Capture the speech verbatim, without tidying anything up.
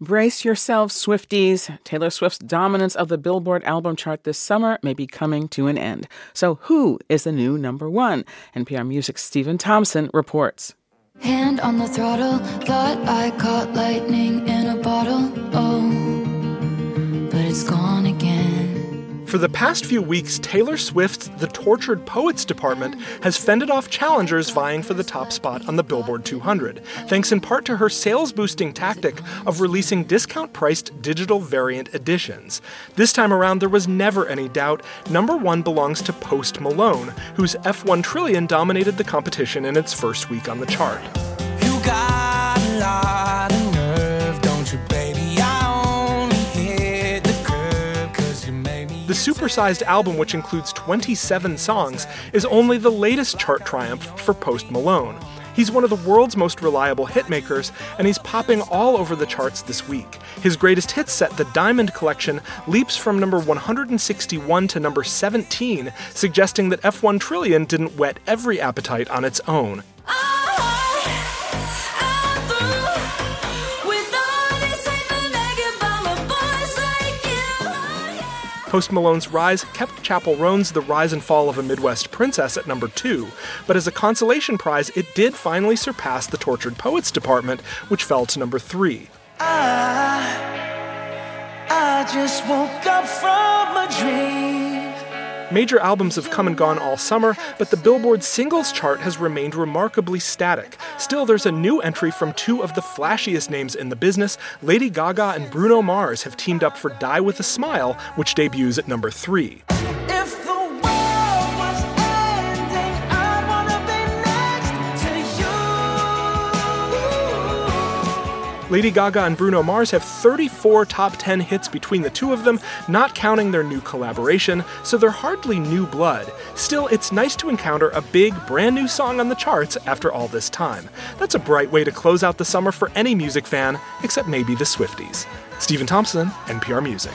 Brace yourselves, Swifties. Taylor Swift's dominance of the Billboard album chart this summer may be coming to an end. So who is the new number one? N P R Music's Stephen Thompson reports. Hand on the throttle, thought I caught lightning in a bottle. Oh, but it's gone again. For the past few weeks, Taylor Swift's The Tortured Poets department has fended off challengers vying for the top spot on the Billboard two hundred, thanks in part to her sales-boosting tactic of releasing discount-priced digital variant editions. This time around, there was never any doubt. Number one belongs to Post Malone, whose F one Trillion dominated the competition in its first week on the chart. You got a lot of nerve, don't you, baby? The supersized album, which includes twenty-seven songs, is only the latest chart triumph for Post Malone. He's one of the world's most reliable hitmakers, and he's popping all over the charts this week. His greatest hits set, The Diamond Collection, leaps from number one hundred sixty-one to number seventeen, suggesting that F one Trillion didn't whet every appetite on its own. Post Malone's rise kept Chappell Roan's The Rise and Fall of a Midwest Princess at number two, but as a consolation prize, it did finally surpass the Tortured Poets department, which fell to number three. I, I just woke up from a dream. Major albums have come and gone all summer, but the Billboard singles chart has remained remarkably static. Still, there's a new entry from two of the flashiest names in the business. Lady Gaga and Bruno Mars have teamed up for Die With a Smile, which debuts at number three. If the world was ending, I'd wanna be next to you. Lady Gaga and Bruno Mars have thirty-four top ten hits between the two of them, not counting their new collaboration, so they're hardly new blood. Still, it's nice to encounter a big, brand new song on the charts after all this time. That's a bright way to close out the summer for any music fan, except maybe the Swifties. Stephen Thompson, N P R Music.